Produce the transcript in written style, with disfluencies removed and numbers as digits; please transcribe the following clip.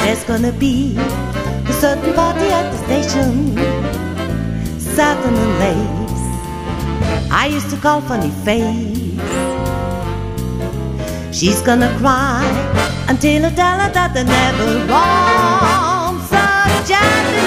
There's gonna be a certain party at the station, satin and lace, I used to call Funny Face. She's gonna cry until I tell her that they're never wrong. So Janet